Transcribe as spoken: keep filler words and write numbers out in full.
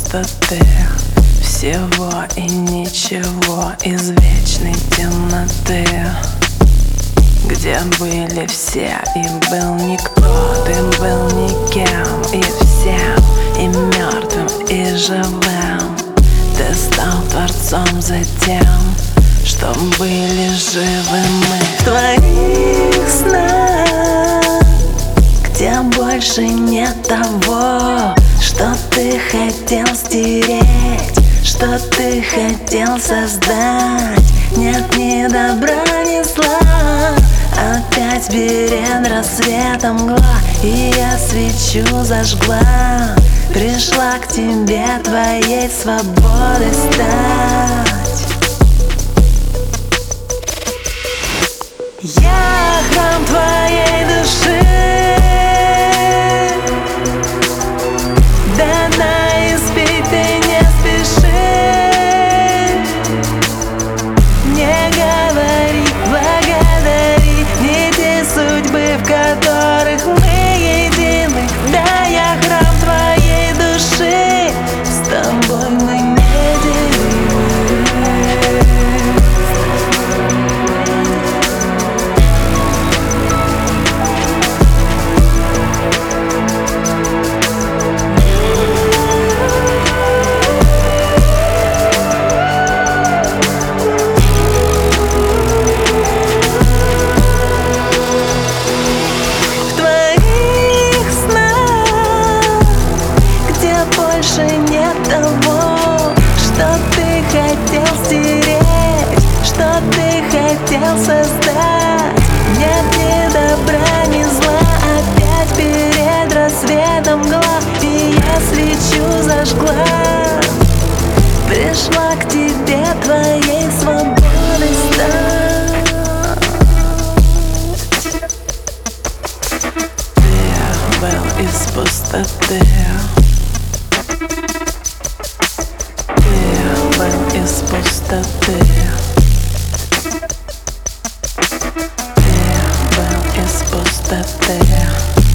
пустоты, всего и ничего, из вечной темноты, где были все и был никто. Ты был никем и всем, и мертвым, и живым. Ты стал творцом затем, что были живы мы. В твоих снах, где больше нет того, что ты хотел стереть, что ты хотел создать. Нет ни добра, ни зла, опять перед рассветом мгла. И я свечу зажгла, пришла к тебе твоей свободой стать. Я храм твоей души, до дна испить ты не спеши. Не говори, благодари нити судьбы, в которых мы едины. Да, я храм твоей души, с тобой мы неделимы. Больше нет того, что ты хотел стереть, что ты хотел создать. Нет ни добра, ни зла, опять перед рассветом мгла. И я свечу зажгла, пришла к тебе твоей свободой стать. Ты был из пустоты, из пустоты. Ты был из пустоты.